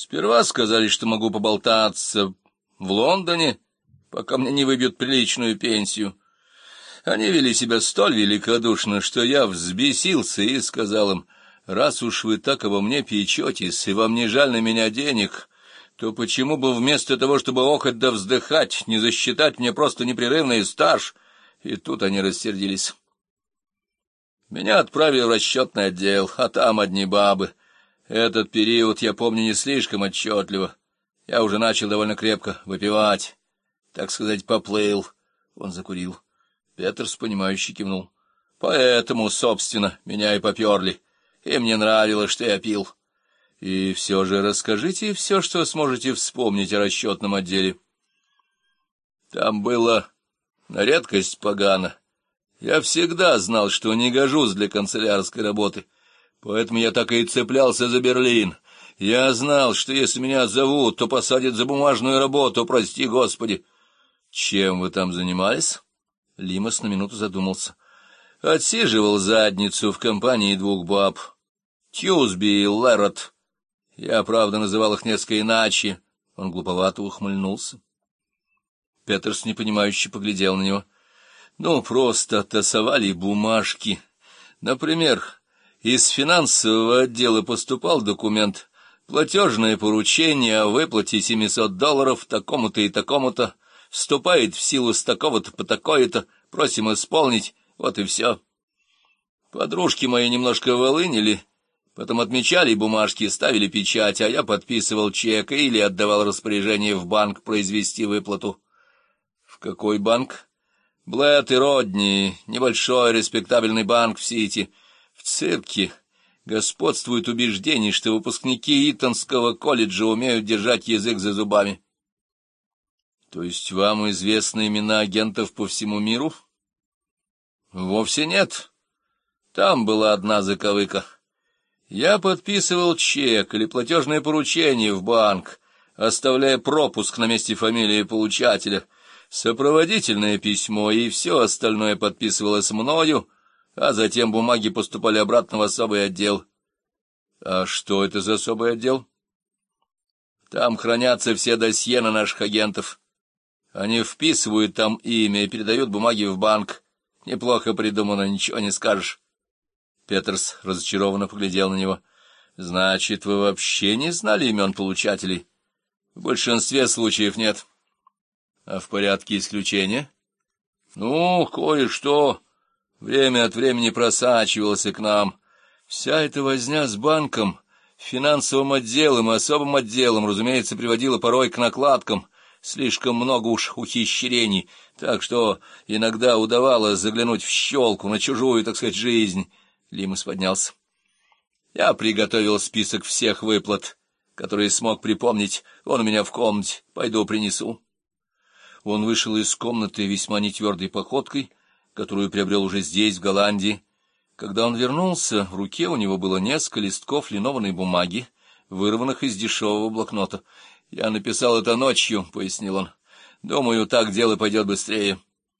Сперва сказали, что могу поболтаться в Лондоне, пока мне не выбьют приличную пенсию. Они вели себя столь великодушно, что я взбесился и сказал им: раз уж вы так обо мне печетесь, и вам не жаль на меня денег, то почему бы вместо того, чтобы охать да вздыхать, не засчитать мне просто непрерывный стаж? И тут они рассердились. Меня отправили в расчетный отдел, а там одни бабы. Этот период я помню не слишком отчетливо. Я уже начал довольно крепко выпивать, так сказать, поплыл. Он закурил. Петерс, понимающе кивнул. Поэтому, собственно, меня и поперли. Им не нравилось, что я пил. И все же расскажите все, что сможете вспомнить о расчетном отделе. Там было на редкость погано. Я всегда знал, что не гожусь для канцелярской работы, поэтому я так и цеплялся за Берлин. Я знал, что если меня зовут, то посадят за бумажную работу, прости Господи. Чем вы там занимались? Лимас на минуту задумался. Отсиживал задницу в компании двух баб, Тьюсби и Леррот. Я, правда, называл их несколько иначе. Он глуповато ухмыльнулся. Петерс непонимающе поглядел на него. Ну, просто тасовали бумажки. Например, из финансового отдела поступал документ: платежное поручение о выплате $700 такому-то и такому-то, вступает в силу с такого-то по такое-то, просим исполнить, вот и все. Подружки мои немножко волынили, потом отмечали бумажки, ставили печать, а я подписывал чек или отдавал распоряжение в банк произвести выплату. В какой банк? Блэт и Родни, небольшой респектабельный банк в Сити. В цирке господствует убеждение, что выпускники Итонского колледжа умеют держать язык за зубами. То есть вам известны имена агентов по всему миру? Вовсе нет. Там была одна заковыка. Я подписывал чек или платежное поручение в банк, оставляя пропуск на месте фамилии получателя, сопроводительное письмо, и все остальное подписывалось мною, а затем бумаги поступали обратно в особый отдел. А что это за особый отдел? Там хранятся все досье на наших агентов. Они вписывают там имя и передают бумаги в банк. Неплохо придумано, ничего не скажешь. Петерс разочарованно поглядел на него. Значит, вы вообще не знали имен получателей? В большинстве случаев нет. А в порядке исключения? Ну, кое-что время от времени просачивалось к нам. Вся эта возня с банком, финансовым отделом и особым отделом, разумеется, приводила порой к накладкам. Слишком много уж ухищрений, так что иногда удавалось заглянуть в щелку на чужую, так сказать, жизнь. Лимас поднялся. Я приготовил список всех выплат, которые смог припомнить. Он у меня в комнате. Пойду принесу. Он вышел из комнаты весьма нетвердой походкой, которую приобрел уже здесь, в Голландии. Когда он вернулся, в руке у него было несколько листков линованной бумаги, вырванных из дешевого блокнота. «Я написал это ночью», — пояснил он. «Думаю, так дело пойдет быстрее».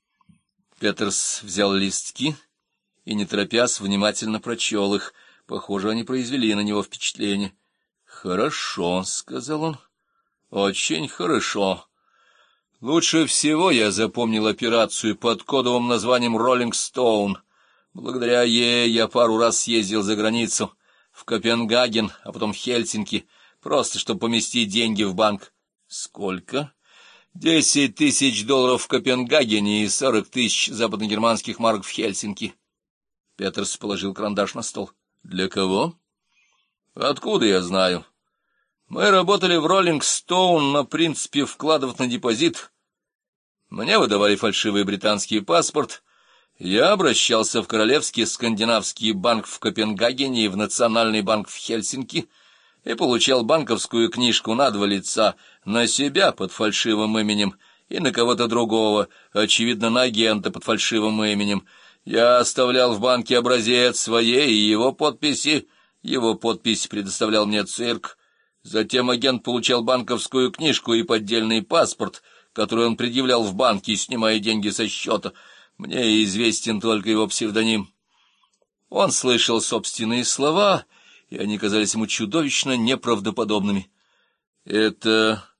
Петерс взял листки и, не торопясь, внимательно прочел их. Похоже, они произвели на него впечатление. «Хорошо», — сказал он. «Очень хорошо. Лучше всего я запомнил операцию под кодовым названием «Роллинг Стоун». Благодаря ей я пару раз съездил за границу, в Копенгаген, а потом в Хельсинки, просто чтобы поместить деньги в банк. Сколько? $10 000 в Копенгагене и 40 000 западногерманских марок в Хельсинки. Петерс положил карандаш на стол. Для кого? Откуда я знаю? Мы работали в Роллинг Стоун на принципе вкладов на депозит. Мне выдавали фальшивый британский паспорт. Я обращался в Королевский скандинавский банк в Копенгагене и в Национальный банк в Хельсинки и получал банковскую книжку на 2 лица, на себя под фальшивым именем и на кого-то другого, очевидно, на агента под фальшивым именем. Я оставлял в банке образец своей и его подписи. Его подпись предоставлял мне цирк. Затем агент получал банковскую книжку и поддельный паспорт, который он предъявлял в банке, снимая деньги со счета. Мне известен только его псевдоним. Он слышал собственные слова, и они казались ему чудовищно неправдоподобными. Это